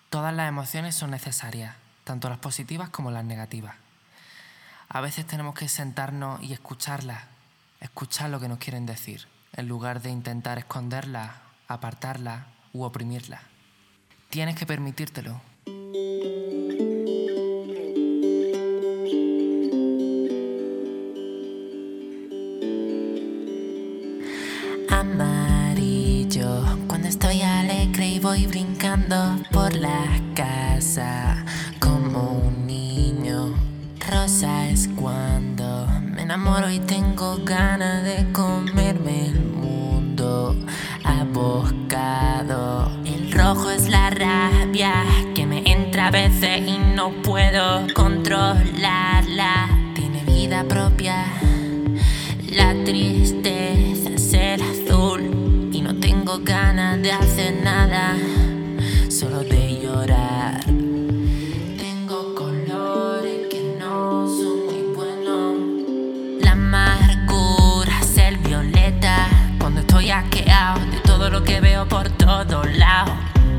Todas las emociones son necesarias, tanto las positivas como las negativas. A veces tenemos que sentarnos y escucharlas, escuchar lo que nos quieren decir, en lugar de intentar esconderlas, apartarlas u oprimirlas. Tienes que permitírtelo. Amarillo, cuando estoy alegre y voy brincando por la casa como un niño. Rosa es cuando me enamoro y tengo ganas de comerme el mundo a bocado. El rojo es la rabia que me entra a veces y no puedo controlarla. Tiene vida propia. La tristeza es el azul y no tengo ganas de hacer nada, solo de llorar. Tengo colores que no son muy buenos. La amargura es el violeta cuando estoy asqueado de todo lo que veo por todos lados.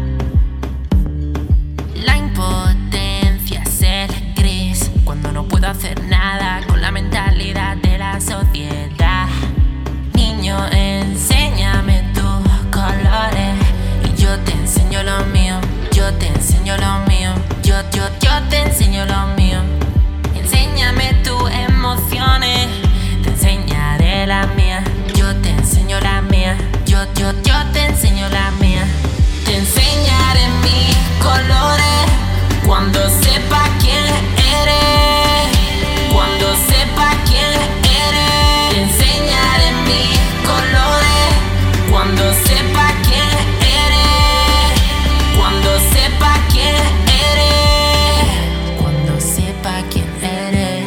La impotencia es el gris cuando no puedo hacer nada con la mentalidad de la sociedad. Niño, enséñame tus colores y yo te enseño lo mío. Yo te enseño lo mío. Yo te enseño lo mío. Enséñame tus emociones, te enseñaré la mía. Yo te enseño la mía. Yo te enseño la mía. Te enseñaré mis colores cuando sepa quién eres. Cuando sepa quién eres. Te enseñaré mis colores cuando sepa quién eres. Cuando sepa quién eres. Cuando sepa quién eres.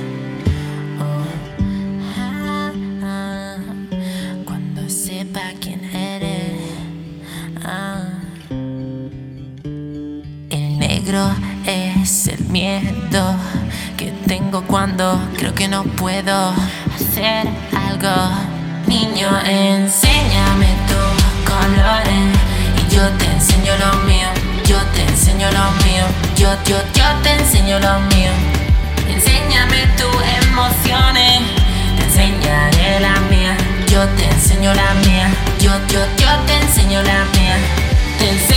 Cuando sepa quién eres. El negro es el miedo que tengo cuando creo que no puedo hacer algo. Niño, enséñame tus colores y yo te enseño lo mío. Yo te enseño lo mío. Yo te enseño lo mío. Enséñame tus emociones, te enseñaré la mía. Yo te enseño la mía. Yo te enseño la mía.